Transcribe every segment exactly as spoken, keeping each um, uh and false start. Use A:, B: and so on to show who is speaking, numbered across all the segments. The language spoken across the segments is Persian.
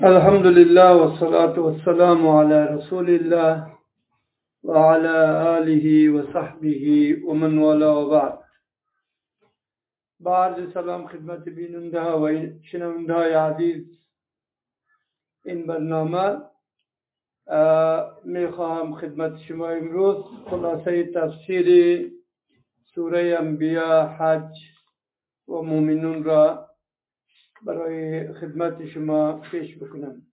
A: الحمد لله والصلاة والسلام على رسول الله وعلى آله وصحبه ومن والاه وبعد. بعد سلام خدمت بیننده و شنونده های عزیز این برنامه می خواهم خدمت شما امروز خلاصه تفسیر سوره انبیاء، حج و مومنون را برای خدمت شما پیش بکنم.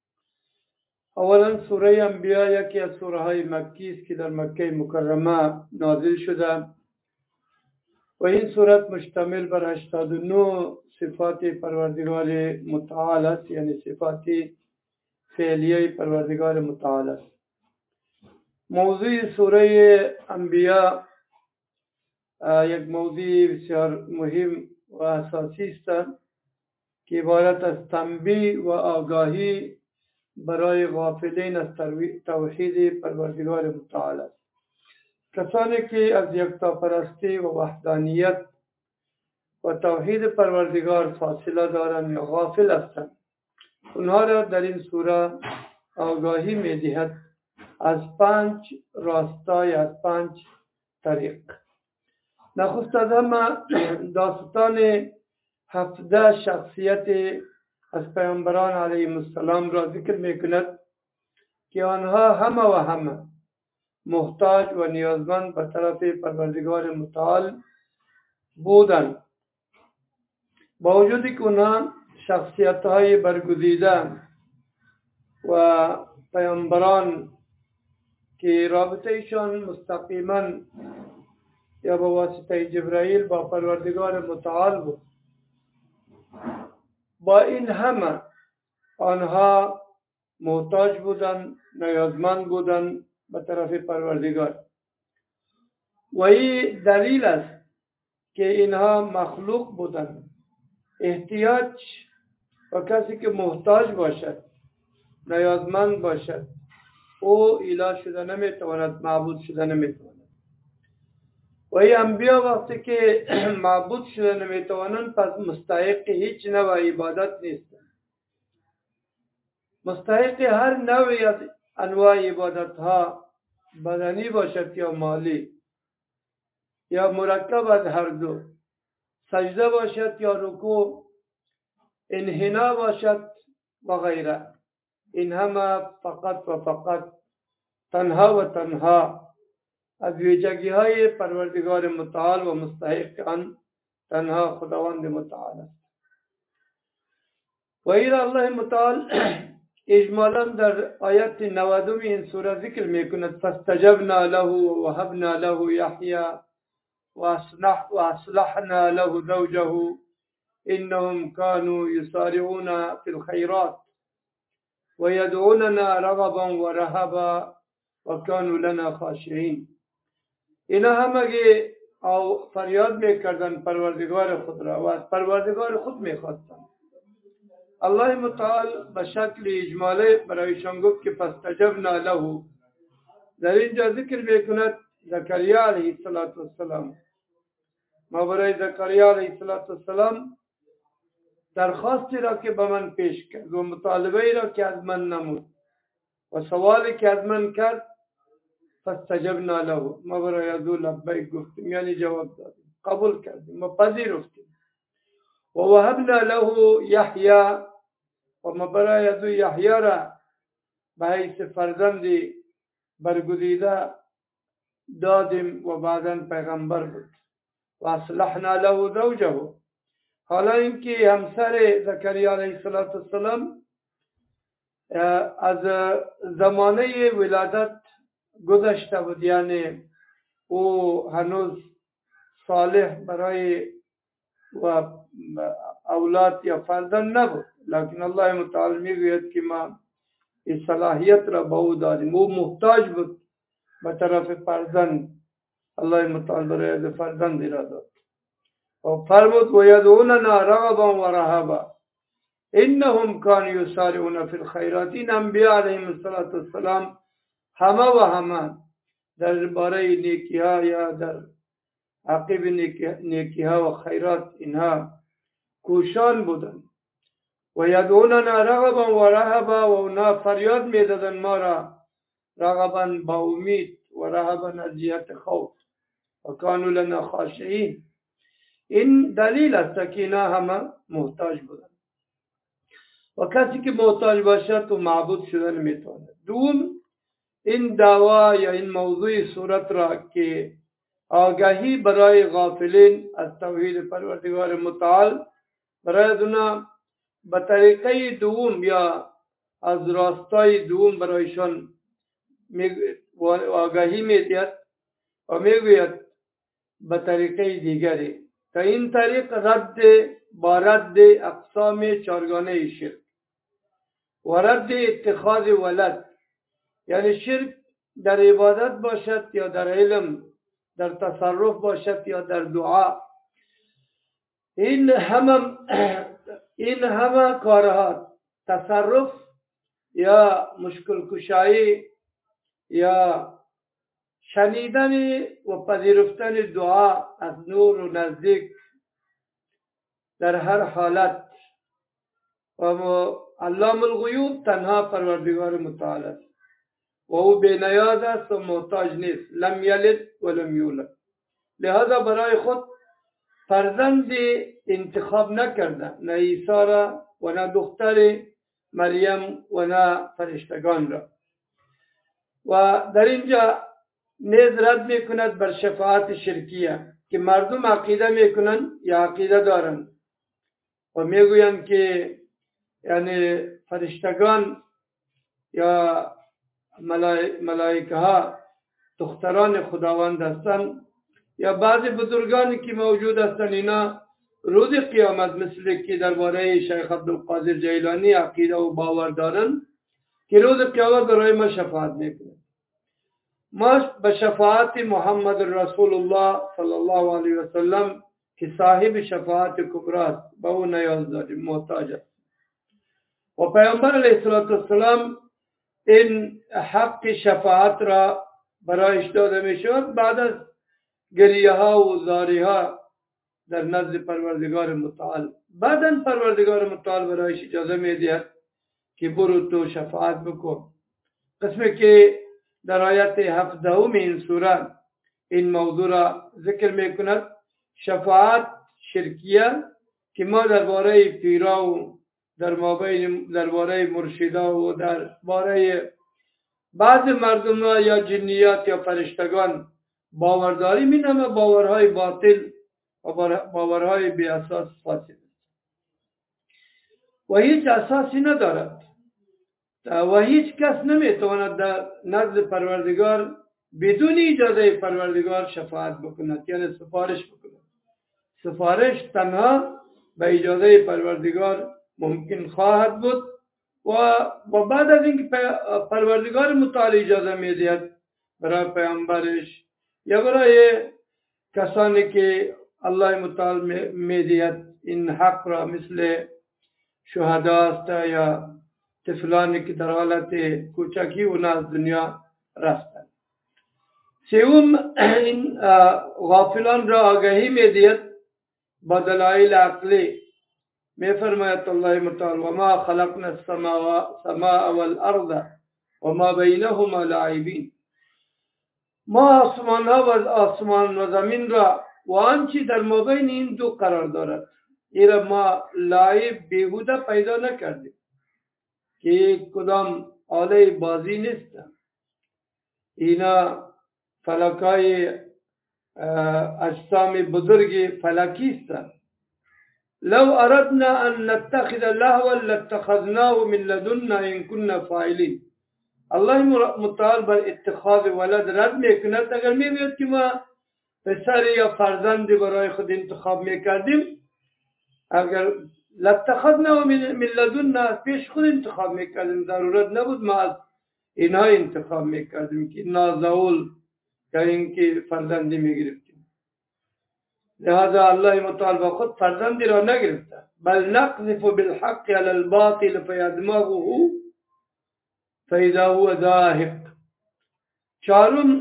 A: اولا سوره انبیاء یکی از سوره های مکی است که در مکه مکرمه نازل شده و این سورت مشتمل بر هشتاد و نه صفات پروردگار متعال است، یعنی صفات فعلیه پروردگار متعال است. موضوع سوره انبیاء یک موضوع بسیار مهم و اساسی است که عبارت از تنبیه و آگاهی برای غافلین از توحید پروردگار متعال است. کسانی که از یکتاپرستی و وحدانیت و توحید پروردگار فاصله دارند یا غافل هستند، اونها را در این سوره آگاهی می‌دهد از پنج راستای، از پنج طریق. نخست از همه داستان هفده شخصیت از پیامبران علیهم السلام را ذکر می‌کند که آنها همه و همه محتاج و نیازمند به طرف پروردگار متعال بودند، با وجودی که آنها شخصیت‌های برگزیده و پیامبران که رابطه ایشان مستقیما یا به واسطه جبرائیل با پروردگار متعال بود. با این همه آنها محتاج بودند، نیازمند بودند به طرف پروردگار و این دلیل است که اینها مخلوق بودند. احتیاج و کسی که محتاج باشد، نیازمند باشد، او اله شده نمیتواند، معبود شده نمیتواند. و این انبیا وقتی که معبود شده نمیتوانند، پس مستحق هیچ نوع عبادت نیست. مستحق هر نوعی از انواع عبادت ها، بدنی باشد یا مالی یا مرکب از هر دو، سجده باشد یا رکوع، انحنا باشد و غیره، این همه فقط و فقط تنها و تنها از ویژگی های پروردگار متعال و مستحق آن تنها خداوند متعال است. و این الله متعال اجمالا در آیت نودم این سوره ذکر میکند: فاستجبنا له و وهبنا له یحیی و اصلحنا له زوجه انهم كانوا يسارعون في الخيرات ويدعوننا رغبا ورهبا وكانوا لنا خاشعين. اینا همگی او فریاد میکردن پروردگار خود را و از پروردگار خود میخواستن. الله متعال به شکل اجمالی برایشان گفت که فاستجبنا له. در اینجا ذکر میکند زکریا علیه السلام. ما برای زکریا علیه السلام درخواستی را که به من پیش کرد و مطالبه را که از من نمود و سوالی که از من کرد، فاستجبنا له، ما برای از او لبیک گفتیم، یعنی جواب دادیم، قبول کردیم و پذیرفتیم. و وهبنا له یحیی، و ما برای از او یحیی را به حیث فرزندی برگزیده دادیم و بعداً پیغمبر بود. و اصلحنا له زوجه، حالا اینکه همسر زکریا علیه السلام از زمانه ولادت گذشته بود، یعنی او هنوز صالح برای و اولاد یا فرزند نبود، لیکن الله متعال میگوید که ما این صلاحیت را به او دادیم. او محتاج بود به طرف فرزند، الله متعال برای فرزند را داد و فرمود: و یدعوننا رغبا و رهبا انهم كانوا يسارعون في الخيرات. این انبیاء علیهم السلام همه و همه در باره نیکی ها یا در عقب نیکی ها و خیرات اینها کوشان بودند و یدعوننا رغبا و رهبا و اونا فریاد میدادن ما را رغبا با امید و رهبا از جهت خوف و کانوا لنا خاشعین. این دلیل است که اینا همه محتاج بودن و کسی که محتاج باشد تو معبود شدن میتونه. دوم، این دعوا یا این موضوع صورت را که آگاهی برای غافلین از توحید پروردگار متعال برای دونا به طریقه دوم یا از راستای دوم برایشان آگاهی میدید و میگوید به طریقه دیگری. تا این طریق رد با رد اقسام چارگانه شرک و رد اتخاذ ولد، یعنی شرک در عبادت باشد یا در علم، در تصرف باشد یا در دعا، این همه این همه کارها، تصرف یا مشکل کشایی یا شنیدن و پذیرفتن دعا از نور و نزدیک در هر حالت و علام الغیوب تنها پروردگار متعال است و او بے نیاز است و محتاج نیست. لم یلد و لم یولد، لہذا برای خود فرزند انتخاب نکرده، نه عیسی را و نه دختر مریم و نه فرشتگان را. و در اینجا نیز رد میکند بر شفاعت شرکیه که مردم عقیده میکنن یا عقیده دارن و میگوین که یعنی فرشتگان یا ملائکه ها دختران خداوند هستن، یا بعضی بزرگانی که موجود هستن اینا روز قیامت مثل که درباره شیخ عبدالقادر جیلانی عقیده و باور دارن که روز قیامت برای ما شفاعت میکنه. ما به شفاعت محمد رسول الله صلی الله علیه و سلم که صاحب شفاعت کبری است به او نیاز داریم، محتاج است. و پیامبر علیه السلام این حق شفاعت را برایش داده می شود بعد از گریه ها و زاری ها در نزد پروردگار متعال. بعداً پروردگار متعال برایش اجازه می دهد که برو تو شفاعت بکن. قسمی که در آیت هفدهم این سوره این موضوع را ذکر می کند، شفاعت شرکیه که ما درباره پیرا و در مابین درباره مرشدا و درباره بعض مردم یا جنیات یا فرشتگان باورداری می نامه باورهای باطل و باورهای بی اساس فاسد و هیچ اساسی ندارد و هیچ کس نمیتواند در نزد پروردگار بدون اجازه پروردگار شفاعت بکند، یعنی سفارش بکند. سفارش تنها به اجازه پروردگار ممکن خواهد بود و بعد از اینکه پروردگار متعال اجازه میدهد برای پیامبرش یا برای کسانی که الله متعال میدهد این حق را، مثل شهداست یا طفلانی که در حالت کوچکی اونا از دنیا رفتند. سوم، این غافلان را آگاهی میدهد با دلایل عقلی. میفرماید الله متعال و ما خلقنا السماء والارض و ما بینهما لاعبین. ما آسمان ها و آسمان و زمین را و آنچه در مابین این دو قرار دارد این ما لعب بیهوده پیدا نکردیم که کدام آله بازی نیستن. اینا فلکای اجسام بزرگ فلکی هستند. لو اردنا ان نتخذ لهوا لاتخذناه من لدنا ان كنا فاعلین. الله متعال بر اتخاذ ولد رد میکند. اگر میگوید که ما پسر یا فرزند برای خود انتخاب میکردیم، اگر لاتخذناه من لدنا پیش خود انتخاب میکردیم، ضرورت نبود ما از اینها انتخاب میکردیم که نازول یا اینکه فرزندی میگرفتیم. لہذا الله متعال با خود فرزندی را نگرفته. بل نقذف بالحق على الباطل فيدمغه فاذا هو زاهق. چارم،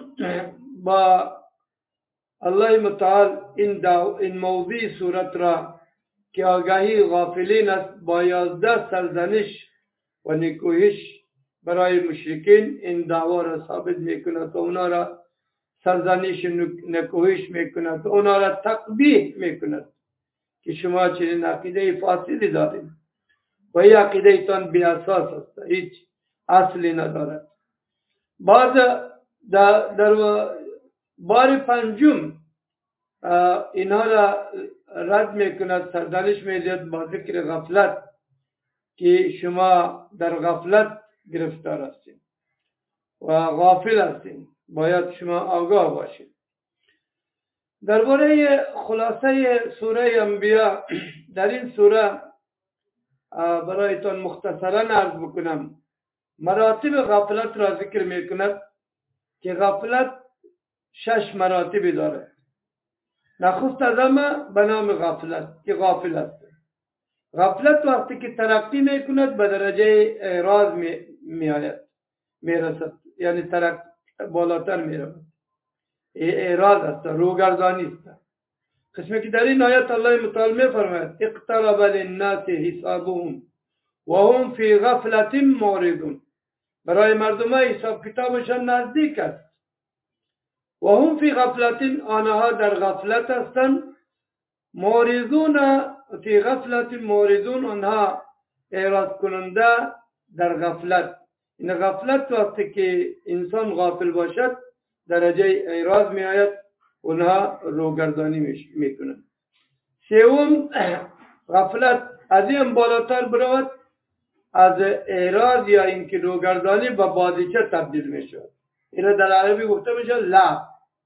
A: با الله متعال این, این موضوع صورت را که آگاهی غافلین است با یازده سرزنش و نکوهش برای مشرکین این دعوا را ثابت میکند و اونا را سرزنش نکوهش میکند و اونا را تقبیح میکند که شما چنین عقیده فاسدی دارید و این عقیده ایتان بی اساس است، هیچ اصلی ندارد. بعد در, در بار پنجم اینها را رد میکند، سرزنش میدهد با ذکر غفلت که شما در غفلت گرفتار هستید و غافل هستید، باید شما آگاه باشید. درباره خلاصه سوره انبیاء در این سوره برایتان مختصرا عرض بکنم. مراتب غفلت را ذکر میکند که غفلت شش مراتب داره. نخست از همه به نام غفلت که غافل است. غفلت وقتی که ترقی میکند به درجه اعراض می, می آید میرسد، یعنی ترق بالاتر میرود. اعراض است، روگردانی است. قسمی که در این آیت الله متعال می فرماید اقترب للناس حسابهم و هم فی غفلت معرضون. برای مردم حساب کتابشان نزدیک است و هم فی غفلت، آنها در غفلت هستند. معرضون فی غفلت معرضون، آنها اعراض کننده در غفلت. این غفلت وقتی که انسان غافل باشد درجه اعراض می آید، اونها روگردانی می کنند. سوم، غفلت از این بالاتر برود، از اعراض یا اینکه روگردانی به بازیچه تبدیل می شود. این در عربی گفته میشه لعب.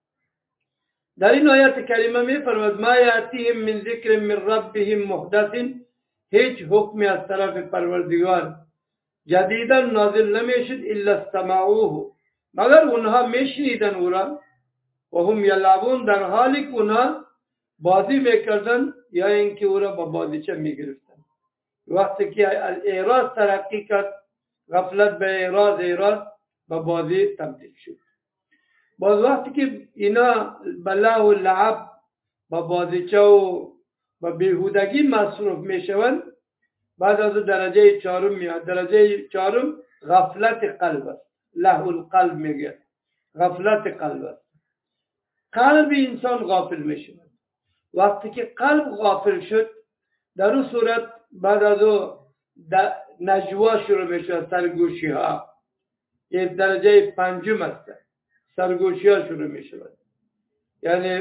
A: در این آیت کریمه می فرماید ما یاتیهم من ذکر من ربهم محدث، هیچ حکمی از طرف پروردگار جدیدا نازل نمیشد الا استمعوه، مگر اونها میشنیدن او را و هم یلعبون، در حالی که اونها بازی میکردن یا اینکه او را با بازیچه میگرفتن. وقتی که اعراض ترقی کرد، غفلت به اعراض، اعراض به بازی تبدیل شد. باز وقتی که اینا به لهو و لعب با بازیچه و با بیهودگی مصروف میشوند، بعد از درجه چهارم میاد. درجه چهارم غفلت قلب است. لهو القلب میگه، غفلت قلب است. قلب انسان غافل میشود. وقتی که قلب غافل شد، در اون صورت بعد از او نجوا شروع میشود، سرگوشی ها. یک درجه پنجم است، سرگوشی ها شروع میشود. یعنی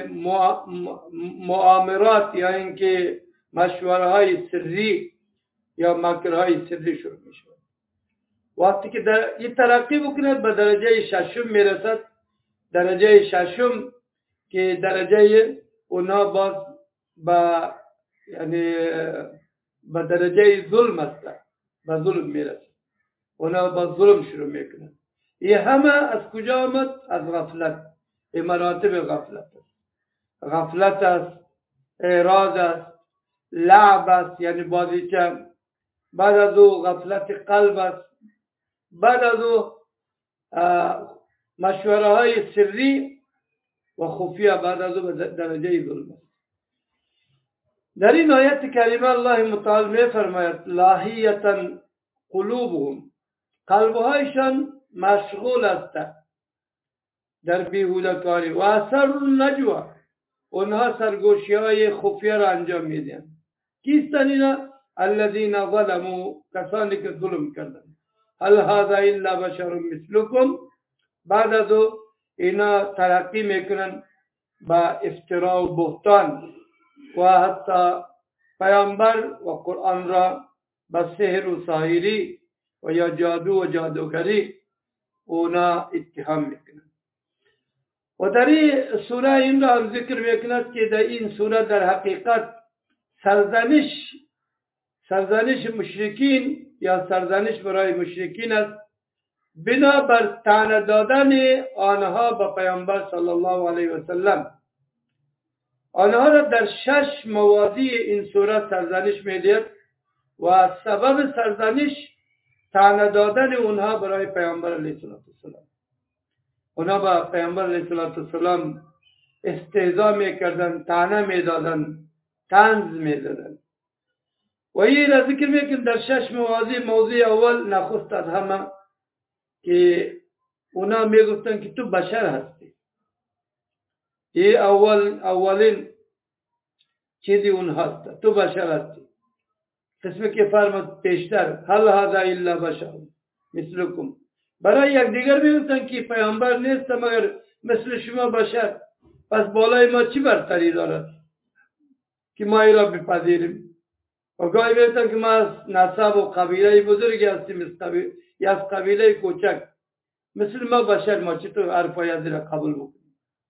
A: مؤامرات یا اینکه مشوره های سری یا مکرهای سری شروع میشود. وقتی که در این ترقی بکند به درجه ششم میرسد. درجه ششم که درجه اونا باز با یعنی به درجه ظلم است، به ظلم میرسد. اونا با ظلم شروع میکنند. این همه از کجا آمد؟ از غفلت. این مراتب غفلت است. غفلت است، اعراض است، لعب است یعنی بازیچه. بعد از او غفلت قلب است. بعد از او مشوره های سری و خفیه. بعد از او درجه ظلم است. در این آیت کریمه الله متعال می فرماید لاهیتا قلوبهم، قلبهایشان مشغول است در بیهوده کاری. و اثر نجوا، اونها سرگوشی های خفیه را انجام میدن. کیستن اینا؟ الذین ظلموا، کسانی که ظلم کردن. هل هذا الا بشر مثلکم، بعد از او اینا ترقی میکنن با افترا و بهتان و حتی پیامبر و قرآن را با سحر و ساحری و یا جادو و جادوگری اونا اتهام میکنن. و در این سوره این را هم ذکر میکند که در این سوره در حقیقت سرزنش سرزنش مشرکین یا سرزنش برای مشرکین است، بنابر طعنه دادن آنها به پیامبر صلی الله علیه و سلم. آنها را در شش مواضع این سوره سرزنش میدهد و سبب سرزنش طعنه دادن اونها برای پیامبر علیه السلام. اونها با پیامبر علیه السلام استهزا میکردن، طعنه میدادن، طنز میدادن. و این را ذکر میکنم در شش موازی. موضوع اول نخست از همه که اونا میگفتن که تو بشر هستی. این اول اولین چیزی اون هست، تو بشر هستی. قسمی که فرمود پیشتر هل هذا الا بشر مثلکم. برای یک دیگر میگفتن که پیامبر نیست مگر مثل شما بشر، پس بالای ما چی برتری دارد که ما ای را بپذیریم. و گاهی میگفتن که ما از نسب و قبیله بزرگی هستیم، یا از قبیله کوچک، مثل ما بشر، ما چطور حرفای از را قبول بکنیم.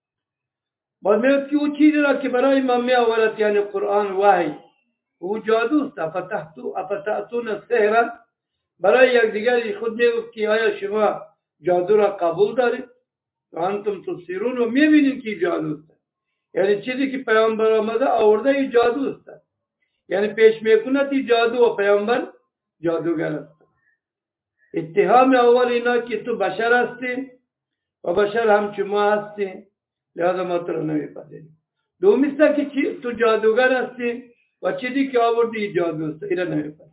A: باز میگفت که او چیزی را که برای ما می آورد یعنی قرآن وحی او جادوست. افتأتون السحر. برای یک دیگری خود میگفت که آیا شما جادو را قبول دارید؟ و انتم تبصرون، و میبینید که جادوست. یعنی چیزی که پیامبر آمده آورده ای جادوست، یعنی پیش میکند ای جادو و پیامبر جادوگر است. اتهام اول اینا که تو بشر هستی و بشر هم شما هستی، لذا ما تو را نمیپذیریم. دومیست که تو جادوگر هستی و چیزی که آوردی جادوست، اینا نمیپذیریم.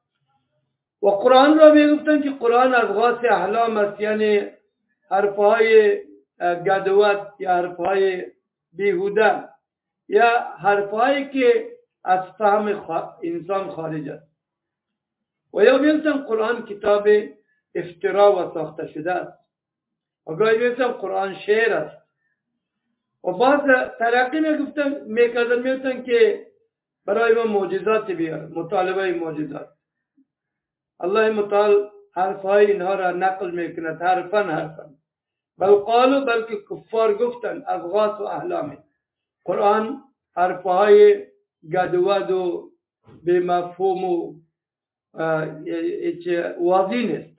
A: و قرآن را میگفتن که قرآن اضغاث احلام است، یعنی حرفهای گدوت یا حرفهای بیهوده یا حرفهایی که از فهم انسان خارج است. و یا میگفتن قرآن کتاب افترا و ساخته شده است. و گاهی میگفتن قرآن شعر است. و بعض ترقی میگفتن میکردن میگفتن که برای ما معجزات بیار، مطالبه معجزات. الله متعال حرفهای اینها را نقل میکند حرفا حرفا. بل قالو، بلکه کفار گفتن اضغاث و احلام، قرآن حرفهای گدود و به مفهوم و واضح نیست.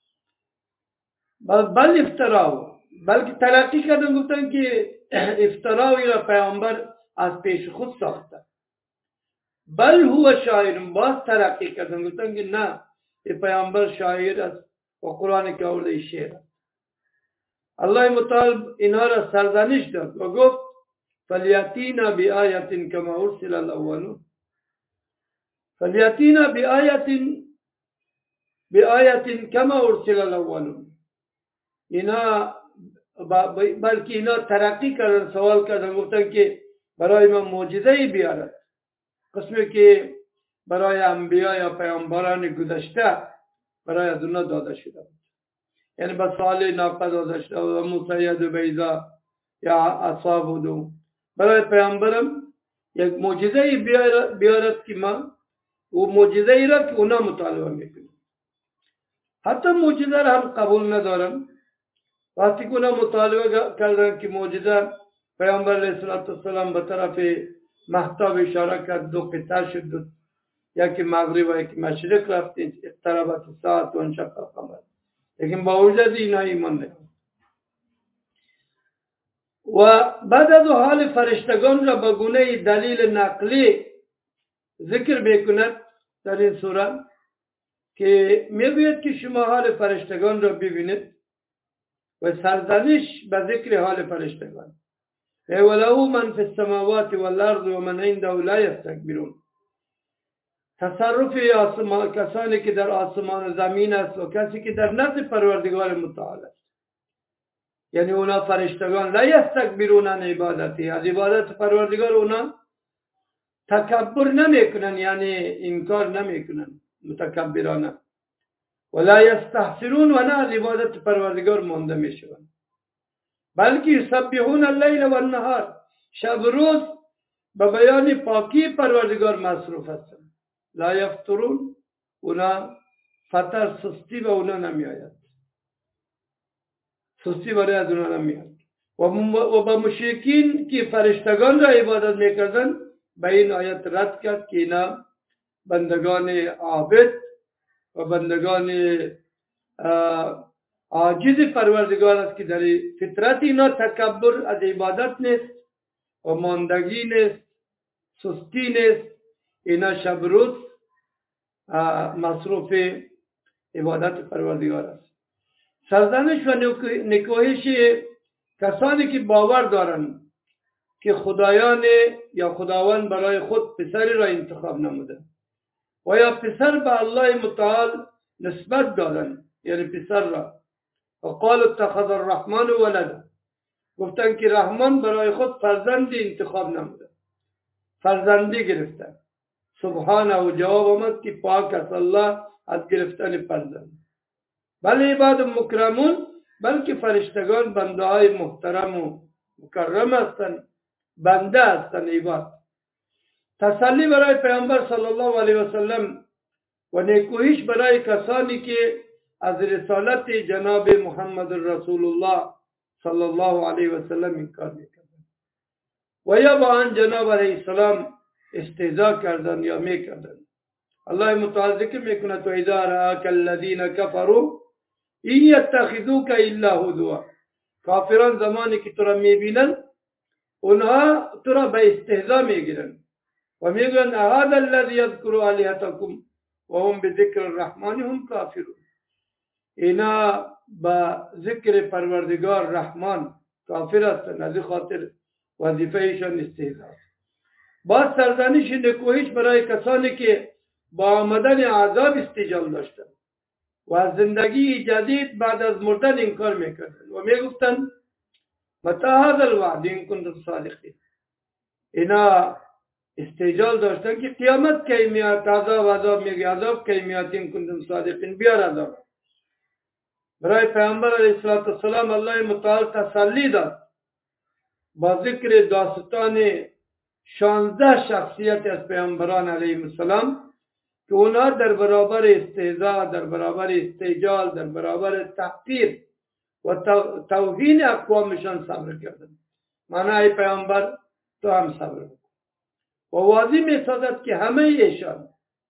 A: بل افتراو، بلکه تلقی کردن گفتن که افتراوی را پیامبر از پیش خود ساخته. بل هو شاعر، باز تلقی کردن گفتن که نه، پیامبر شاعر است و قرآن که آورده شعر است. الله متعال اینها را سرزنش داد و گفت فلیاتینا بی آیت کما ارسل الاولون. فلیاتینا بی آیت بی آیت کما ارسل الاولون. اینا بلکه اینا ترقی کردن، سوال کردن، گفتن که برای ما معجزه بیارد، قسمی که برای انبیاء یا پیامبران گذشته برای از اونا داده شده. یعنی به سال ناقه داده شده و موسی و بیضا یا عصا بودو. برای پیامبرم یک معجزه بیارد که ما و معجزه ای را که اونا مطالبه میکنیم. حتی معجزه را هم قبول ندارم. وقتی که اونا مطالبه کردن که معجزه، پیامبر علیه السلام به طرف مهتاب اشاره کرد، دو قطعه شد، یکی مغرب و یکی مشرق رفت، اقتربت الساعة و انشق القمر. لیکن با وجود اینا ایمان نکرد. و بعد از حال فرشتگان را به گونه دلیل نقلی ذکر میکند در این سوره که میگوید که شما حال فرشتگان را ببینید و سرزنش به ذکر حال فرشتگان. وله من فی السماوات والارض و من عنده لا یستکبرون. تصرف آسمان، کسانی که در آسمان و زمین است و کسی که در نزد پروردگار متعال است، یعنی اونا فرشتگان لا یستکبرون عن عبادتی، از عبادت پروردگار اونا تکبر نمیکنن، یعنی انکار نمیکنن متکبرانه. ولا یستحسرون، و نه از عبادت پروردگار مانده میشون، بلکه یسبحون اللیل و النهار، شب روز به بیان پاکی پروردگار مصروف هستند. لا یفترون، اونا فتر سستی به اونا نمیآید، سستی برای از اونا نمیاد. و با مشرکین که فرشتگان را عبادت میکردن به این آیت رد کرد که اینا بندگان عابد و بندگان عاجز پروردگار است که در فطرت اینا تکبر از عبادت نیست و ماندگی نیست، سستی نیست. اینا شب روز مصروف عبادت پروردگار است. سرزنش و نکوهش کسانی که باور دارند که خدایان یا خداوند برای خود پسری را انتخاب نموده و یا پسر به الله متعال نسبت دادن، یعنی پسر را. و قال اتخذ الرحمن ولدا، گفتن که رحمان برای خود فرزندی انتخاب نموده، فرزندی گرفتن. سبحانه و جواب آمد که پاک است الله از گرفتن فرزند. بله عباد مکرمون، بلکه فرشتگان بنده های محترم و مکرم هستند، بنده هستند. عباد تسلی برای پیامبر صلی الله علیه و سلم و نیکویش برای کسانی که از رسالت جناب محمد رسول الله صلی الله علیه و سلم انکار میکردند و یا با آن جناب علیه السلام استهزاء کردند یا میکردند. الله متعال ذکر میکند تو اذا رآک الذین کفروا این یتخذوک الا هزوا، کافران زمانی که تو را میبینند اونها تو را به استهزاء میگیرند و میگن هذا الذی یذکر آلهتکم و هم بذکر الرحمن هم کافرون. اینا با ذکر پروردگار رحمان کافر هستند، از خاطر وظیفهشان استهزاء. با سرزنش نکوهش برای کسانی که با آمدن عذاب استجال داشتند و از زندگی جدید بعد از مردن انکار میکردند و میگفتند متى هذا الوعد ان کنتم صادقین. اینا استجال داشتن که قیامت کی میاد، عذاب عذاب میگه عذاب کی میاد ان کنتم صادقین، بیار عذاب. برای پیامبر علیه السلام الله متعال تسلی داد با ذکر داستان شانزده شخصیت از پیامبران علیه السلام که اونا در برابر استهزاء، در برابر استجال، در برابر تحقیر و توهین اقوامشان صبر کردن. معنی پیامبر تو هم صبر کن. و واضح می سازد که همه ایشان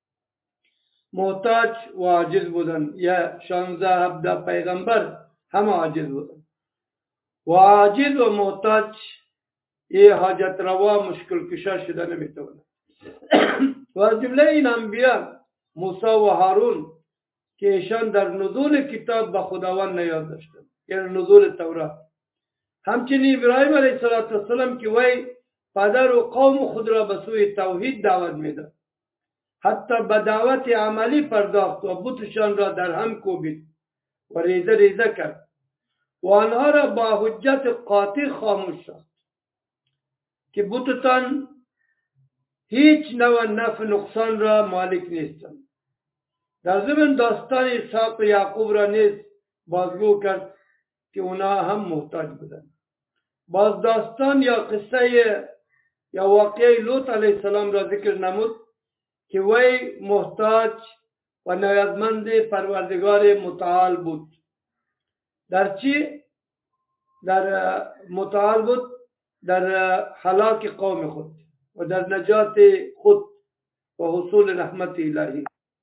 A: محتاج و عاجز بودن، یا شانزده هفده پیغمبر همه عاجز بودن و عاجز و محتاج یه حاجت روا مشکل کشا شده نمیتونه. و از جمله این انبیاء موسی و هارون که ایشان در نزول کتاب با خداوند نیاز داشتن، یعنی نزول تورات. همچنین ابراهیم علیه السلام که وی پدر و قوم خود را به سوی توحید دعوت میداد، حتی به دعوت عملی پرداخت و بتشان را در هم کوبید و ریزه ریزه کرد و آنها را با حجت قاطع خاموش ساخت که بتتان هیچ نوع نفع نقصان را مالک نیستند. در ضمن داستان اسحاق و یعقوب را نیز بازگو کرد که اونا هم محتاج بودند. باز داستان یا قصه یا واقعه لوط علیه السلام را ذکر نمود که وی محتاج و نیازمند پروردگار متعال بود. در چی؟ در متعال بود در هلاک قوم خود و در نجات خود و حصول رحمت الهی.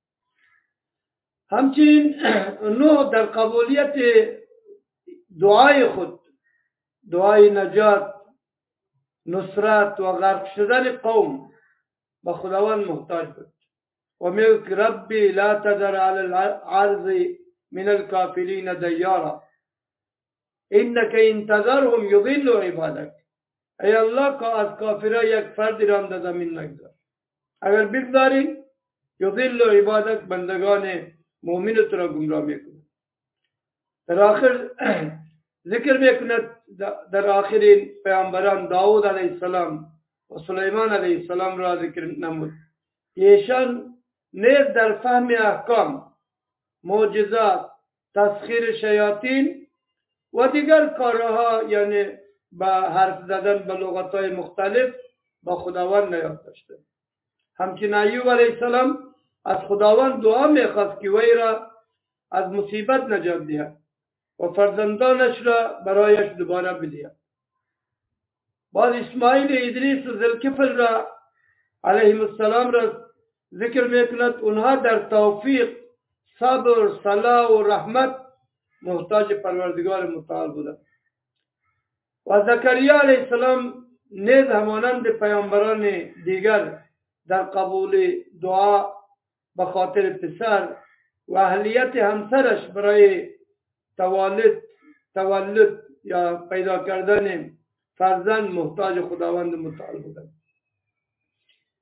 A: همچنین نوح در قبولیت دعای خود، دعای نجات، نصرت و غرق شدن قوم به خداوند محتاج بود و میگه که ربی لا تذر علی الارض من الکافرین دیارا انک ان تذرهم یضلوا عبادک. ای الله که از کافرها یک فرد را در زمین نگذار، اگر بگذاری یضلوا عبادک، بندگان مؤمن تو را گمراه میکنه. در آخر ذکر میکند در آخرین پیامبران داود علیه السلام و سلیمان علیه السلام را ذکر نمود. ایشان نیز در فهم احکام، معجزات، تسخیر شیاطین و دیگر کارها، یعنی با حرف زدن به لغت‌های مختلف، با خداوند نیاز داشتند. همچنین ایوب علیه السلام از خداوند دعا میخواست که وی را از مصیبت نجات دهد و فرزندانش را برایش دوباره بدهد. بعد اسماعیل ادریس و ذوالکفل را علیهم السلام را ذکر میکند. اونها در توفیق، صبر، صلاح و رحمت محتاج پروردگار متعال بودند. و زکریا علیه السلام نیز همانند پیامبران دیگر در قبول دعا به خاطر پسر و اهلیت همسرش برای تولد تولد یا پیدا کردن فرزند محتاج خداوند متعال بودند.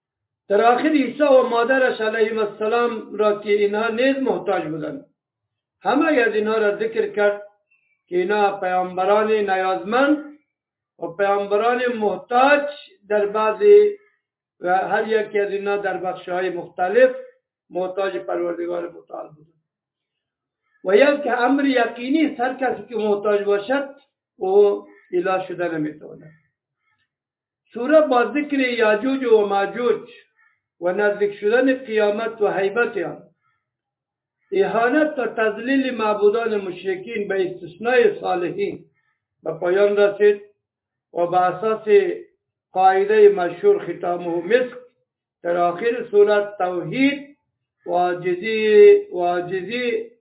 A: در آخر عیسی و مادرش علیهم السلام را که اینها نیز محتاج بودند. همه از اینها را ذکر کرد که اینا پیامبران نیازمند و پیامبران محتاج در بعضی و هر یک از اینا در بخش‌های مختلف محتاج پروردگار متعال بودند. و یک امر یقینی هر کسی که محتاج باشد او اله شده نمیتواند. سوره با ذکر یاجوج و ماجوج و نزدیک شدن قیامت و هیبت آن، اهانت و تذلیل معبودان مشرکین به استثناء صالحین به پایان رسید و به اساس قاعده مشهور ختامه مسک در آخر سوره توحید و عاجزی و عاجزی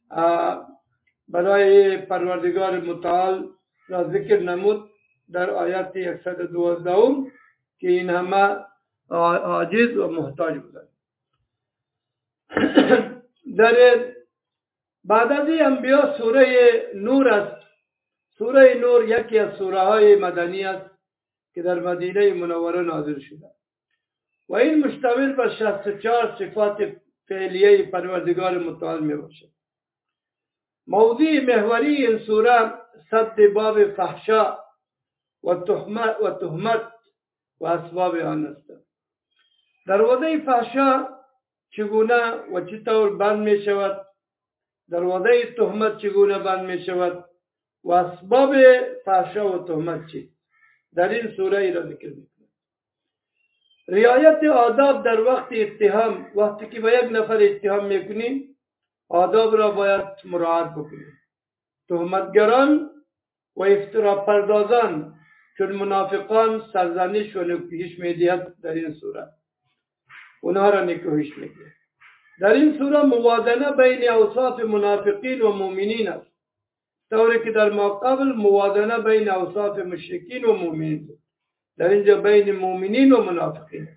A: برای پروردگار متعال را ذکر نمود در آیات صد و دوازده که این همه عاجز و محتاج بودند. در بعد از انبیا سوره نور است. سوره نور یکی از سوره های مدنی است که در مدینه منوره نازل شده و این مشتمل بر شصت و چهار صفات فعلیه پروردگار متعال می باشد. موضوع محوری این سوره سد باب فحشا و تهمت و تهمت و اسباب آن است. دروازه فحشا چگونه و چطور بند می شود، دروازه تهمت چگونه بند می شود و اسباب فحشا و تهمت چی، در این سوره ای را ذکر می کند. رعایت آداب در وقت اتهام، وقتی که به یک نفر اتهام میکنیم آداب را باید مراعات بکنیم. تهمتگران و افترا پردازان چون منافقان سرزنش و نکوهش میدهد در این سوره، اونها را نکوهش میدهد. در این سوره موازنه بین اوصاف منافقین و مؤمنین است، طوری که در ما قبل موازنه بین اوصاف مشرکین و مؤمنین، در اینجا بین مؤمنین و منافقین.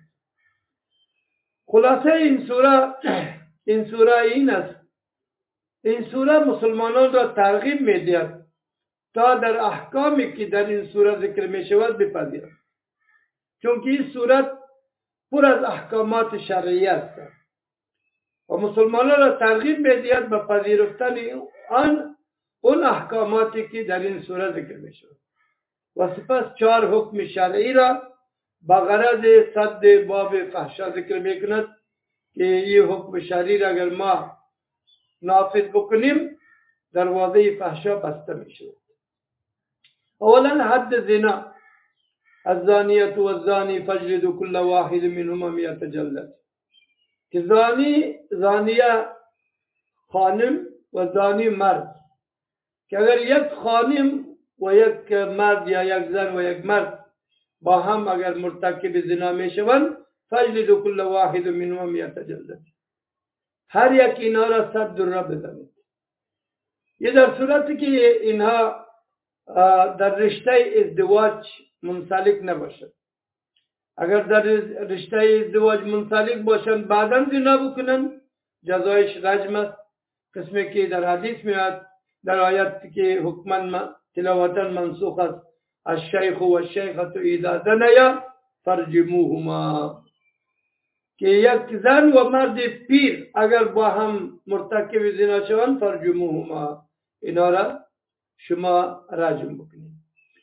A: خلاصه این سوره این سوره این است، این سوره مسلمانان را ترغیب میدهد تا در احکامی که در این سوره ذکر می شود بپذیرند، چون که این سوره پر از احکامات شرعی است و مسلمانان را ترغیب میدهد به پذیرفتن آن اون احکاماتی که در این سوره ذکر می شود و سپس چهار حکم شرعی را با غرض سد باب فحشا ذکر می کند که این حکم شرعی را اگر ما نافذ بکنیم دروازه فحشا بسته می شود. اولا حد زنا، الزانیة والزانی فاجلدوا كل واحد منهما مئة جلدة، که زانی زانیه خانم و زانی مرد، که اگر یک خانم و یک مرد یا یک زن و یک مرد با هم اگر مرتکب زنا می شوند فاجلدوا كل واحد منهما مئة جلدة، هر یک اینها را صد دره بزنید. یه در صورتی که اینها در رشته ازدواج منسلک نباشد، اگر در رشته ازدواج منسلک باشند بعداً زنا بکنند جزایش رجم است، قسمی که در حدیث میاد در آیت که حکما تلاوتا منسوخ است، الشیخ و الشیخة اذا زنیا فرجموهما، که یک زن و مرد پیر اگر با هم مرتکب زنا شوند فرجموهما، اینا را شما رجم بکنید.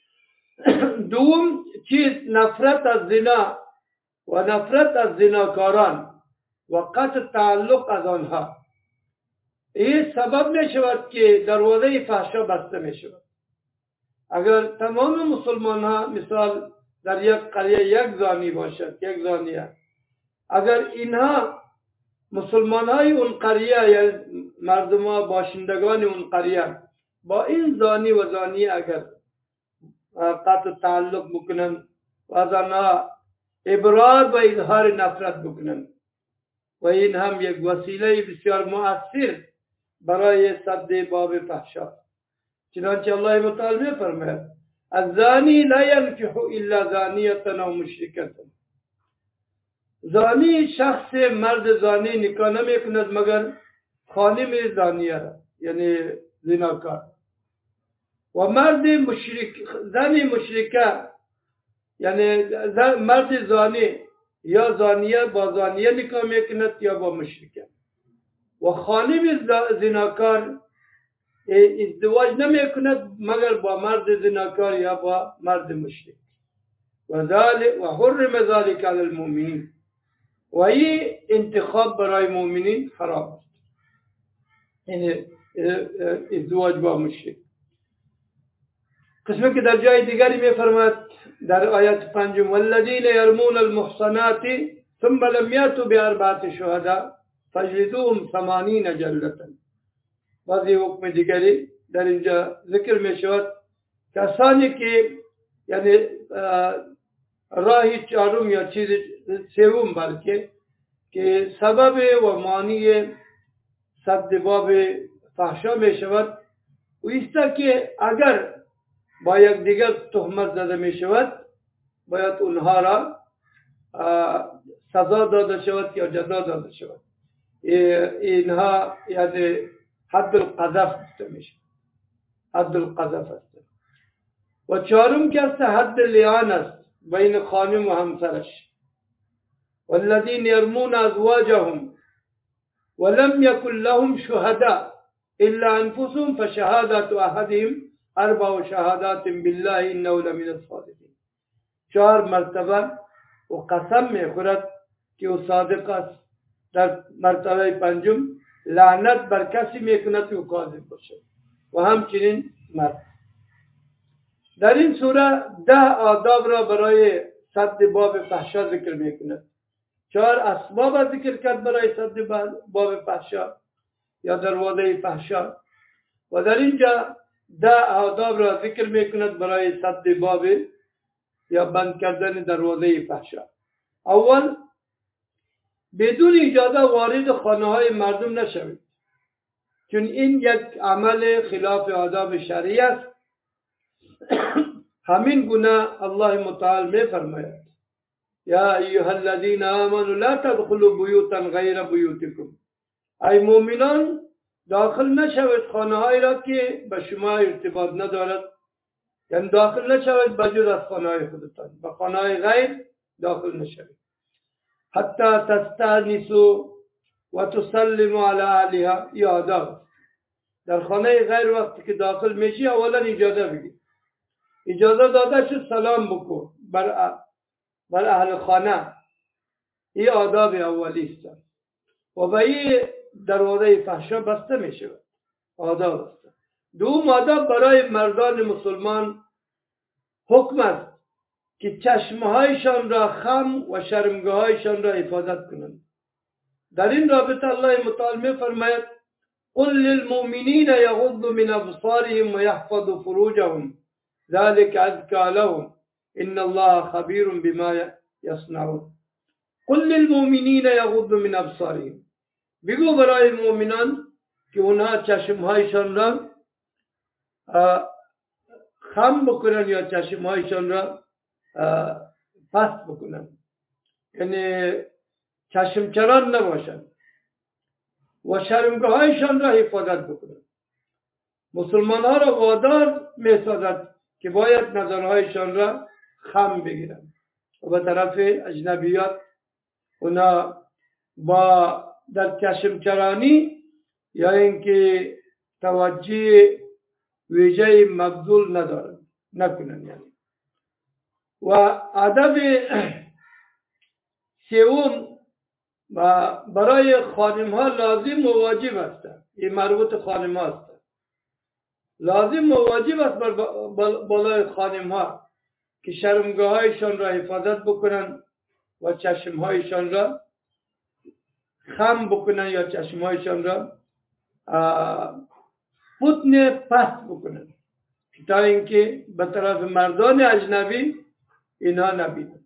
A: دوم چیز نفرت از زنا و نفرت از زناکاران و قطع تعلق از آنها، این سبب می شود که دروازه فحشا بسته می شود. اگر تمام مسلمان ها مثال در یک قریه یک زانی باشد، یک زانیه، اگر اینها مسلمان های اون قریه یا مردم ها باشندگان اون قریه با این زانی و زانیه اگر قطع تعلق بکنن و از آنها ابرار و اظهار نفرت بکنن و این هم یک وسیله بسیار مؤثر برای سد باب فحشا. چنانچه الله متعال می فرماید الزانی لا ينكح الا زانیة او مشرکة، زانی شخص مرد زانی نکاح نمی کند مگر خانم زانیه را، یعنی زناکار، و مرد مشرک زن مشرکه یعنی مرد زانی یا زانیه با زانیه نکاح میکند یا با مشرکه. و خانم زناکار ازدواج نمیکند مگر با مرد زناکار یا با مرد مشرک. و ذلك و حرم ذلك علی المؤمنین، و این انتخاب برای مؤمنین حرام است، این ازدواج با مشرک. قسمی که در جای دیگری می فرماید در آیت پنجم والذین یرمون المحصنات ثم لم یاتوا باربعة شهداء فاجلدوهم ثمانین جلدة. بعضی حکم دیگری در اینجا ذکر می شود کسانی که یعنی راهی چهارم یا چیز سوم بلکه که سبب و معنی صد باب فحشا می شود و ایستا که اگر با یک دیگر تهمت زده می شود باید اونها را سزا داده شود یا جزا داده شود. اینها یعنی حد القذف گفته می شود، حد القذف است. و چهارم که است حد لعان است بین خانم و همسرش. والذین یرمون ازواجهم ولم یکن لهم شهداء الا انفسهم فشهادت احدهم اربع شهادات بالله انه لمن الصادقین. چهار مرتبه و قسم می خورد که او صادق است. در مرتبه پنجم لعنت بر کسی می کند که کاذب باشد و همچنین مرد. در این سوره ده آداب را برای سد باب فحشا ذکر می کند. چهار اسباب ذکر کرد برای سد باب فحشا یا دروازه فحشا و در اینجا ده آداب را ذکر می کند برای سد باب یا بند کردن دروازه فحشا. اول، بدون اجازه وارد خانه های مردم نشوید، چون این یک عمل خلاف آداب شرعی است. همین گونه الله متعال می فرماید یا ایها الذین آمنوا لا تدخلوا بیوتا غیر بیوتکم. ای مؤمنان داخل نشوید خانه هایی را که به شما ارتباط ندارد، یعنی داخل نشوید بجز از خانه های خودتان، به خانه های غیر داخل نشوید. حتی تستانسوا و تسلموا علی اهلها. یا آداب در خانه غیر وقتی که داخل میشی اولا اجازه بگیر، اجازه داده شد سلام بکن بر بر اهل خانه. این آداب اولی است و به این دروازه فحشا بسته می شود. آداب است. دوم آداب برای مردان مسلمان حکم است که چشمهایشان را خم و شرمگاهایشان را حفاظت کنند. در این رابطه الله متعال می فرماید قل للمؤمنین یغضوا من ابصارهم و یحفظوا فروجهم ذلك ازکی لهم ان الله خبیر بما یصنعون. قل للمؤمنین یغضوا من ابصارهم. بگو برای مؤمنان که اونها چشمهایشان را خم بکنن یا چشمهایشان را پست بکنن، یعنی چشم چران نباشن و شرمگاهایشان را حفاظت بکنن. مسلمان ها را وادار می سازد که باید نظرهایشان را خم بگیرن و به طرف اجنبیات اونا با در چشم چرانی یا اینکه توجه ویژه مبذول ندارن نکنن. یعنی و ادب سوم و برای خانم ها لازم و واجب است، این مربوط خانم ها است، لازم و واجب است بر بالای خانم ها که شرمگاه هایشان را حفاظت بکنن و چشم هایشان را خم بکنن یا چشم هایشان را فتن پست بکنن تا اینکه به طرف مردان اجنبی اینها نبینن.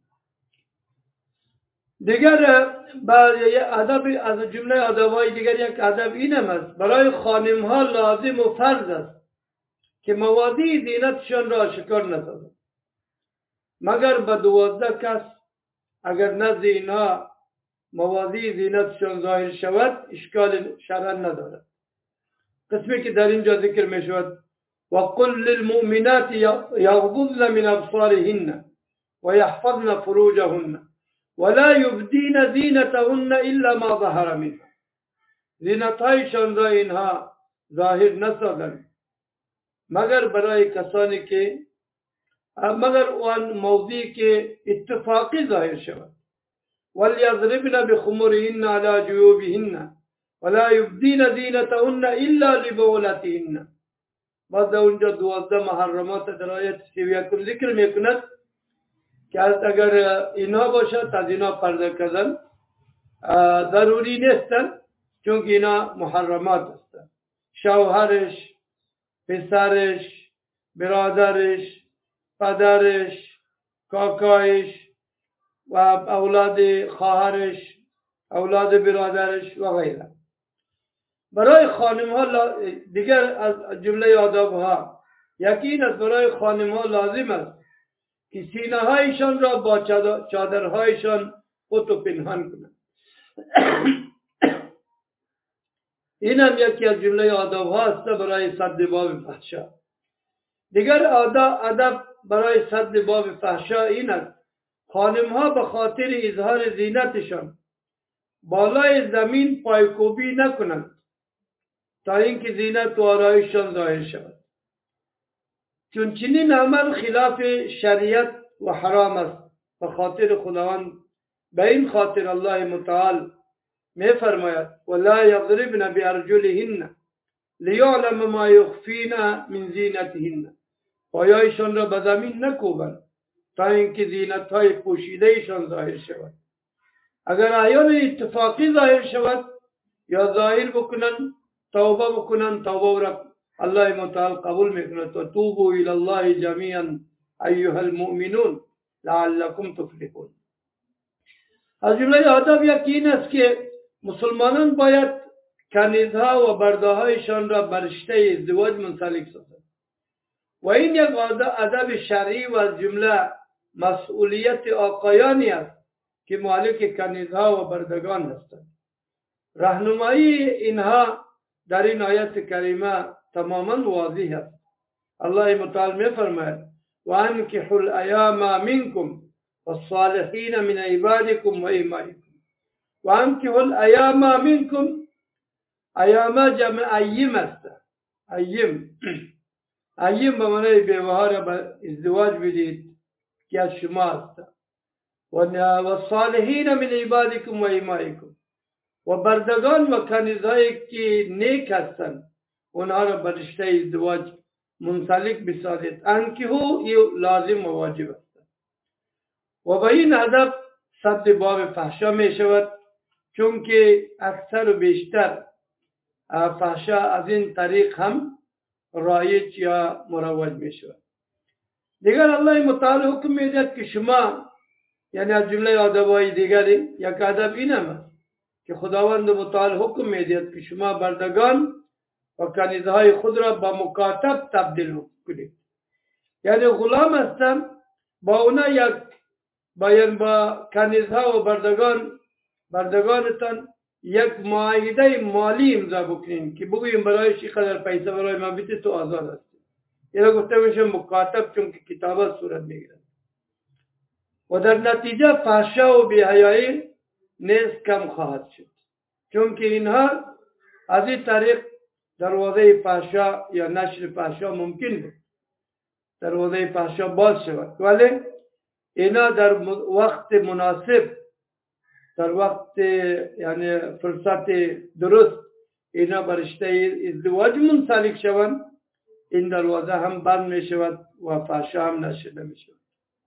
A: دیگر ادب از جمله ادب‌های دیگر یک ادب اینم است برای خانم ها لازم و فرض است که موادی زینتشان را آشکار نسازند مگر به دوازده کس. اگر نزد اینها موادی زینتشان ظاهر شود اشکال شرعی ندارد. قسمی که در اینجا ذکر می شود و قل للمؤمنات یغضضن من ابصارهن و یحفظن فروجهن ولا یبدین زینتهن الا ما ظهر منها، زینتهایشان را اینها ظاهر نسازند مگر برای کسانی که مگر آن موضوعی که اتفاقی ظاهر شود. ولیضربن بخمرهن علی جیوبهن ولا یبدین زینتهن الا لبعولتهن. بعد اونجا دوازده محرمات در آیت سی و یک ذکر میکند که اگر اینا باشد از اینا پرده کردن ضروری نیستن، چون اینا محرمات هستند. شوهرش، پسرش، برادرش، پدرش، کاکایش و اولاد خواهرش، اولاد برادرش و غیره. برای خانم ها دیگر از جمله آداب ها یقین است برای خانم ها لازم است که سینه هایشان را با چادرهایشان خود و پنهان کنند. این هم یکی از جمله آداب ها است برای صد باب فحشا. دیگر ادب برای صد باب فحشا این است خانم ها به خاطر اظهار زینتشان بالای زمین پایکوبی نکنند تا اینکه زینت و آرایششان ظاهر شود، چون چنین عمل خلاف شریعت و حرام است. به خاطر خداوند به این خاطر الله متعال می فرماید ولا یضربن بارجلهن لیعلم ما یخفین من زینتهن، پایایشان را به زمین نکوبند تا اینکه زینت های پوشیده ایشان ظاهر شود. اگر احیان اتفاقی ظاهر شود یا ظاهر بکنند توبه بکنند، توبه را الله متعال قبول میکند. و توبوا الی الله جمیعا ایها المؤمنون لعلکم تفلحون. از جمله آداب یقین است که مسلمانان باید کنیزها و بردهایشان را بر رشته ازدواج منسلک سازند و این یک ادب شرعی و از جمله مسئولیت آقایانی است که مالک کنیزها و بردگان هستند. راهنمایی اینها در این آیت کریمه تماما واضح است. الله متعال می فرماید وانکحوا الایام منکم والصالحین من عبادکم و ایمائکم. وانکحوا الایام منکم، ایام جمع ایم است. ایم ایم به معنی بیوه ها را به ازدواج بدید که از شما است. و صالحین من عبادکم و ایمائکم، و بردگان و کنیزهایی که نیک هستند اونها را به رشته ازدواج منسلک بسازید. انکحوا لازم و واجب است و به این ادب صد باب فحشا می شود، چون که اکثر و بیشتر فحشا از این طریق هم رایج یا مروج می شود. دیگر الله متعال حکم می دهد که شما، یعنی از جمله آدابهای دیگری یک ادب این هم است که خداوند متعال حکم می دهد که شما بردگان و کنیزهای خود را با مکاتب تبدیل کنید. یعنی غلام هستن با اونا یک باید با کنیزها و بردگان بردگانتان یک معاهده مالی امضا بکنین که بگوییم برای چی قدر پیسه برای ما بدی تو آزاد هستی. این را گفته میشه مکاتب، چون که کتابت صورت میگیرد و در نتیجه فحشا و بی‌حیایی نیز کم خواهد شد، چون که اینها از این طریق دروازه فحشا یا نشر فحشا ممکن بود دروازه فحشا باز شود. ولی اینا در وقت مناسب، در وقت یعنی فرصت درست اینا بر رشته ازدواج منسلک شوند، این دروازه هم بند می شود و فحشا هم نشده می شود.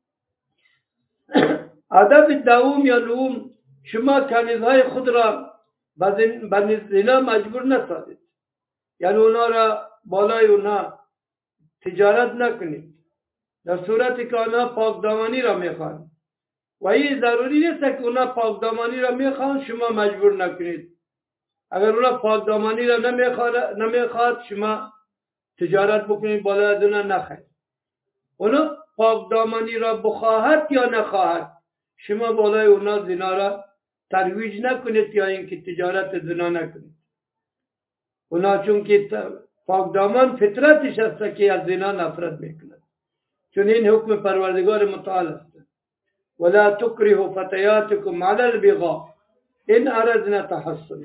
A: ادب دوم یا نهم، شما کنیزهای خود را به زنا مجبور نسازید، یعنی اونا را بالای اونا تجارت نکنید در صورتی که اونا پاکدامانی را میخوان و این ضروری نیست که اونا پاکدامانی را میخوان شما مجبور نکنید. اگر اونا پاکدامانی را نمیخواد شما تجارت بکنید بالای از اونا نخواهید. اونا پاکدامانی را بخواهد یا نخواهد شما بالای اونا زنا را ترویج نکنید یا اینکه تجارت زنا نکنید. اونا چون که پاکدامان فطرتش است که از زنا نفرت میکند، چون این حکم پروردگار متعال است. ولا تكرهوا فتياتكم على البغاء این اردنا تحصن.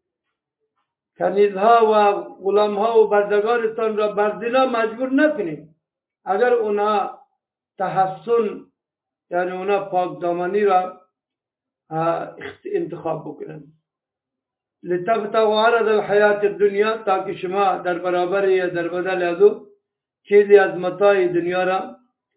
A: کنیزها و غلامها و بردگارتان را بر زنا مجبور نکنید اگر اونا تحصن یعنی اونا پاک دامنی را انتخاب بکنن. لتبتغوا عرض الحیات الدنیا تاکه شما در برابر یا در بدل ازو چیزی از متاع دنیا را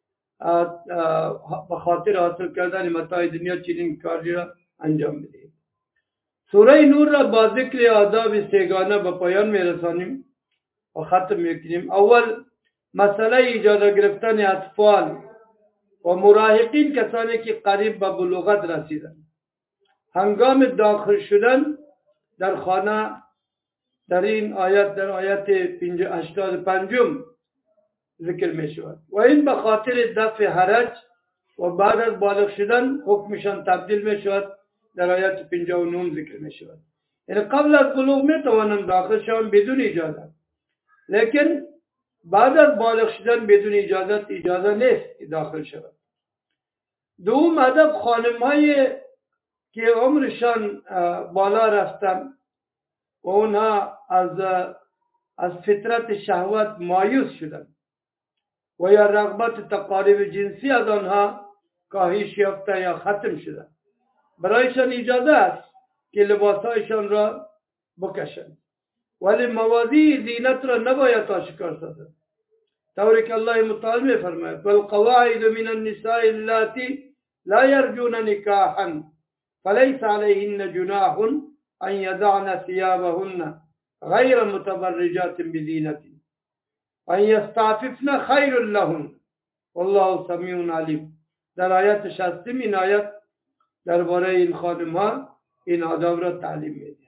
A: به خاطر حاصل کردن متاع دنیا چنین کاری را انجام بدهید. سوره نور را با ذکر آداب سیگانه به پایان میرسانیم و ختم میکنیم. اول مسئله اجازه گرفتن اطفال و مراهقین، کسانی که قریب به بلوغت رسیدن، هنگام داخل شدن در خانه در این آیت در آیت هشتاد و پنجم ذکر می شود و این به خاطر دفع حرج و بعد از بالغ شدن حکمشان تبدیل می شود در آیت پنجاه و نه ذکر می شود. یعنی قبل از بلوغ می توانند داخل شوند بدون اجازه، لیکن بعد از بالغ شدن بدون اجازت اجازه نیست که داخل شود. دوم ادب خانم‌های که عمرشان بالا رفتن و اونها از از فطرت شهوت مایوس شدن و یا رغبت تقارب جنسی از آنها کاهش یافته یا ختم شده، برایشان اجازه است که لباسایشان را بکشند، ولی موازی زینت را نباید آشکار سازند، طوری که الله متعال می فرماید والقواعد من النساء اللاتی لا يرجون نکاحا فليس عليهن جناح ان يضعن ثيابهن غير متبرجات بزینة ان يستعففن خیر لهن والله سمیع علیم. در آیت شصتم این آیت درباره این خانم ها این آداب را تعلیم میده.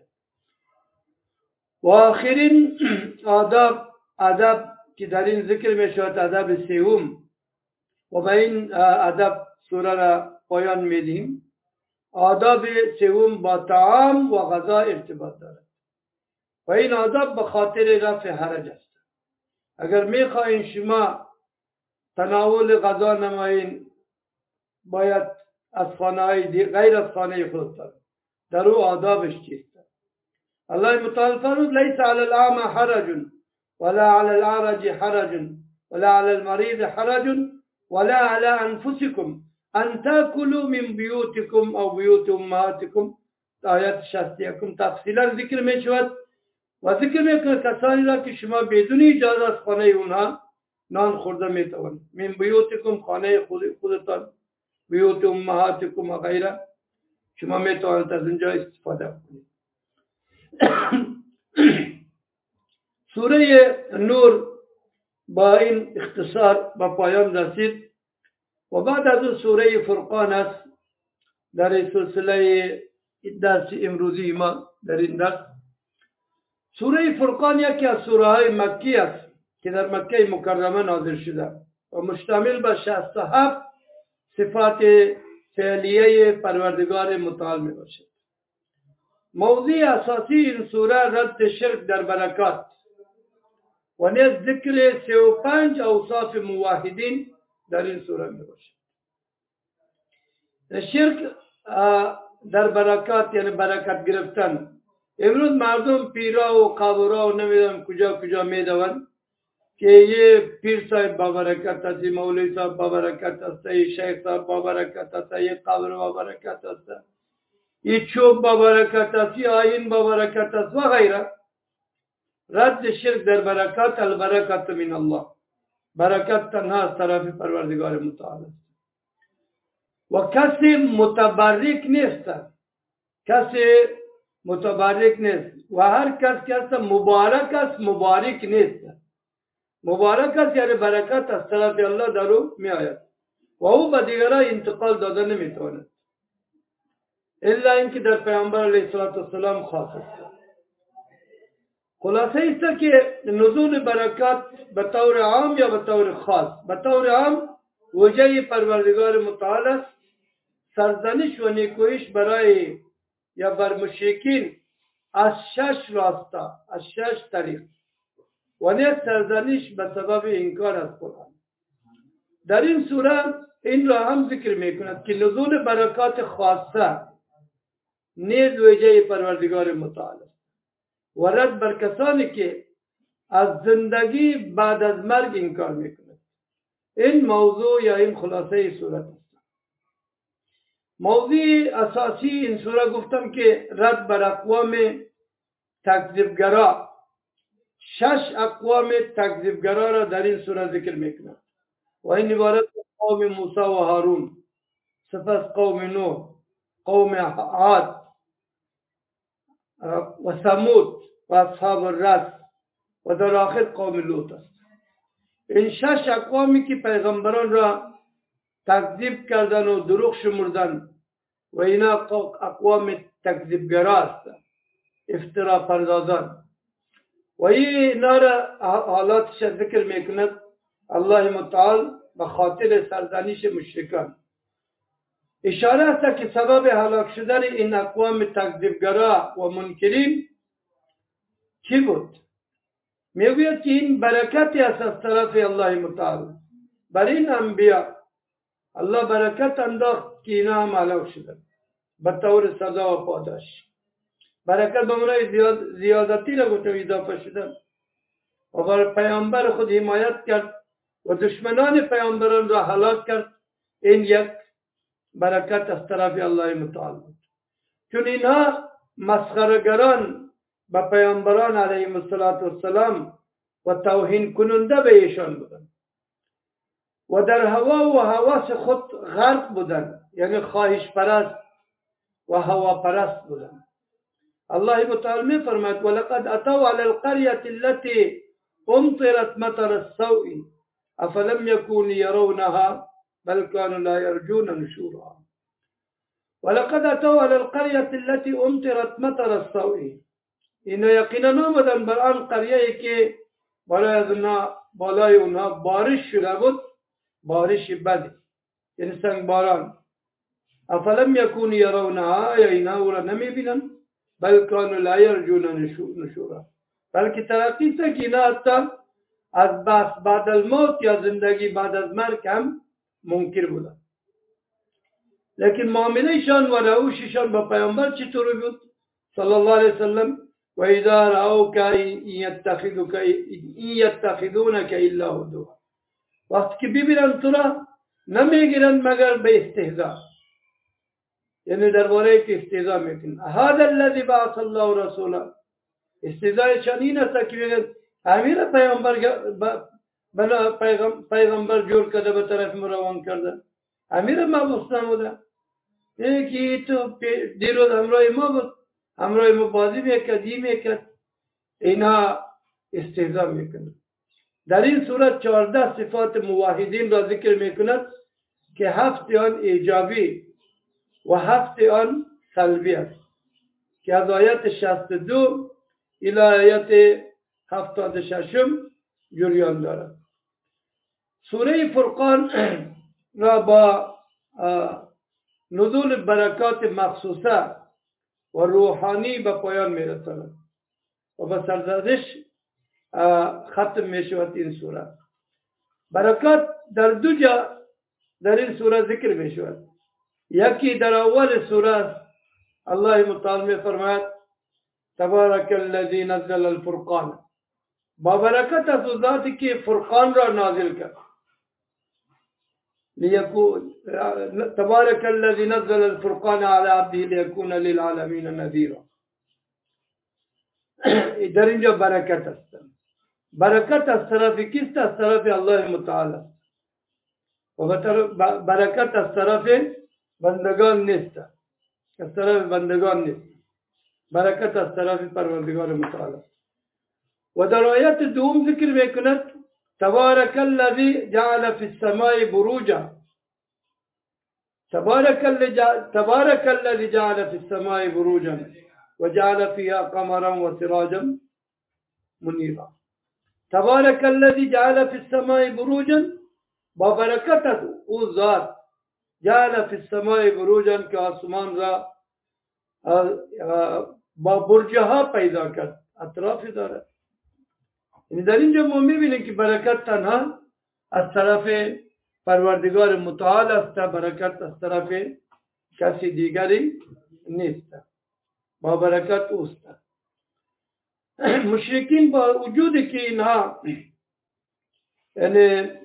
A: و آخرین آداب ادب که در این ذکر می شود ادب سوم و به این ادب سوره را پایان میدیم. آداب سوم با طعام و غذا ارتباط دارد و این آداب به خاطر رفع حرج است. اگر میخواین شما تناول غذا نمایین باید از خانه های غیر از خانه خودتان در او آدابش چیست. الله متعال فرمود لیس علی الاعمى حرج ولا علی الأعرج حرج ولا علی المریض حرج ولا علی انفسکم ان تاکلوا من بیوتکم او بیوت امهاتکم. آیت شصت و یک تفصیلا ذکر می شود و ذکر می کند کسانی را که شما بدون اجازه از خانه اونها نان خورده می توانید. من بیوتکم خانه خود خودتان، بیوت امهاتکم و غیره شما می توانید از اونجا استفاده کنید. سوره نور با این اختصار با پایان رسید و بعد از اون سوره فرقان است در سلسله درس امروزی ما در این درس. سوره فرقان یکی از سوره های مکی است که در مکه مکرمه نازل شده و مشتمل به شصت و هفت صفات فعلیه پروردگار متعال می باشد. موضوع اساسی این سوره رد شرک در برکات و نیز ذکر سی و پنج اوصاف موحدین در این سوره می باشد. شرک در برکات یعنی برکت گرفتن. امروز مردم پیرا و قبورا و نمیدونم کجا کجا میدون که یه پیر صاحب با برکت است، مولوی صاحب با برکت است، یه شیخ صاحب با برکت است، یه قبر با برکت است، یه چوب با برکت است، یه آیین با برکت است و غیره. رد شرک در برکات. البرکت من الله، برکت تنها از طرف پروردگار متعال است و کسی متبرک نیست، کسی متبرک نیست و هر کس که است مبارک است مبارک نیست. مبارک است یعنی برکت از طرف الله در او می آید و او به دیگران انتقال داده نمی تواند الا اینکه در پیامبر علیه السلام خاص است. خلاصه است که نزول برکات به طور عام یا به طور خاص. به طور عام وجه پروردگار متعال است سرزنش و نیکویش برای یا بر مشرکین از شش راستا، از شش طریق و نیز سرزنش به سبب انکار از قرآن. در این سوره این را هم ذکر میکند که نزول برکات خاصه نیز وجه پروردگار متعال است و رد بر کسانی که از زندگی بعد از مرگ انکار میکند. این موضوع یا این خلاصه صورت است. موضوع اساسی این سوره گفتم که رد بر اقوام تکذیبگرا، شش اقوام تکذیبگرا را در این سوره ذکر میکند و این عبارت قوم موسی و هارون، سپس قوم نوح، قوم عاد و ثمود و اصحاب الرس و در آخر قوم لوط است. این شش اقوامی که پیغمبران را تکذیب کردن و دروغ شمردن و اینا اقوام تکذیبگرا هستند، افترا پردازان، و اینا را حالاتش ذکر میکند الله متعال به خاطر سرزنش مشرکان. اشاره است که سبب هلاک شدن این اقوام تکذیبگرا و منکرین چی بود؟ میگوید که این برکتی است از طرف الله متعال بر این انبیا. الله برکت انداخت که اینا هم هلاک شدن به طور سزا و پاداش. برکت به معنای زیاد زیادتی را گفتم اضافه شدن و بر پیامبر خود حمایت کرد و دشمنان پیامبران را هلاک کرد. این یک برکت از طرف الله متعال بود، چون اینها مسخره‌گران به پیامبران علیهم السلام و توهین کننده به ایشان بودند و در هوا و هواس خود غرق بودند، یعنی خواهش پرست و هوا پرست بودند. الله متعال می فرماید ولقد اتوا علی القرية التي امطرت مطر السوء افلم يكونوا يرونها بل كانوا لا يرجون نشورها. ولقد اتوا على القرية التي امطرت مطر السوء، این یقینا آمدن بر آن قریه‌ای که بالای از اونها بالای اونها بارش شده بود، بارش بدی، یعنی سنگ باران. افلم یکونوا یرونها، یا اینا او را نمیبینن؟ بل کانوا لا یرجون نشورا، بلکه ترقی است که اینا حتی از بس بعد الموت یا زندگی بعد از مرگ هم منکر بودن. لیکن معاملهشان و روششان با پیامبر چطور بود صلی الله علیه وسلم؟ و اذا رأوک یتخذونک الا هزوا، وقتی که ببینن تو را نمیگیرن مگر به استهزاء، یعنی درباره که استهزاء میکنن. هذا الذي بعث الله رسولا، استهزاءشان این است که میگن امیر پیامبر بنا پیغمبر جور کرده به طرف مروان کرده، امیر مبعوث نموده، یکی تو دیروز همراه ما بود، همراه ما بازی میکرد، یی میکرد. اینا استهزاء میکنه. در این صورت چهارده صفات موحدین را ذکر میکند که هفت آن ایجابی و هفت آن سلبی است که از آیت شصت و دو الی آیت هفتاد و شش جریان دارد. سوره فرقان را با نزول برکات مخصوصه و روحانی به پایان میرساند و به سرزدش ختم میشود. این سوره برکات در دو جا در این سوره ذکر میشود. یکی در اول سوره الله متعال میفرماید تبارک الذی نزل الفرقان، با برکت از ذاتی که فرقان را نازل کرد. لیکون تبارک الذی نزل الفرقان علی عبده لیکون للعالمین نذیرا. در اینجا برکت است. برکت از طرف کیست؟ از طرف الله متعال و برکت از طرف بندگان نیست، از طرف بندگان نیست، برکت از طرف پروردگار متعال. و در آیت دوم ذکر میکند تبارک الذی جعل فی السماء بروجا، تبارک الذی جعل فی السماء بروجا و جعل فیها قمرا و سراجا منیرا. تبارک الذی جعل فی السماء بروجا، با برکت او ذات جعل فی السماء بروجا که آسمان را با برجها پیدا کرد، اطراف دارد. یعنی در اینجا ما میبینیم که برکت تنها از طرف پروردگار متعال است، برکت از طرف کسی دیگری نیست، با برکت اوست. مشرکین با وجودی که اینها یعنی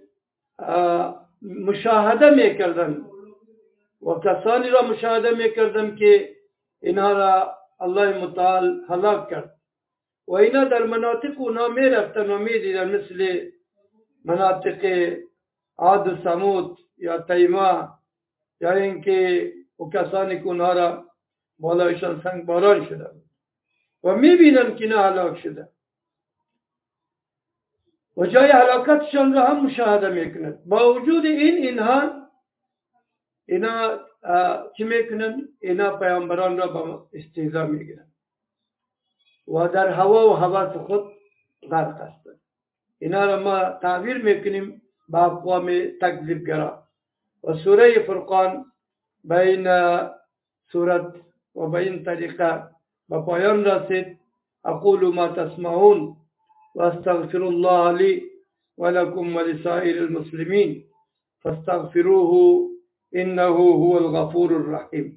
A: مشاهده میکردن و کسانی را مشاهده میکردن که اینها را الله متعال هلاک کرد و اینا در مناطق اونا میرفتن و میدیدن، مثل مناطق عاد و ثمود یا تیمه، یا اینکه او کسانی که اونها را بالایشان سنگ باران شده و میبینن که اینا هلاک شده و جای هلاکتشان را هم مشاهده میکنن. با وجود این اینها اینا چی میکنن؟ اینا پیامبران را با استهزا میگیرن و در هوا و هوس خود غرق هستند. اینا را ما تعبیر میکنیم با اقوام تکذیبگرا. و سوره فرقان بین سورت و بین طریقه با پایان رسید. اقول ما تسمعون و استغفر الله لی و لکم و لسائر المسلمین فاستغفروه انه هو الغفور الرحیم.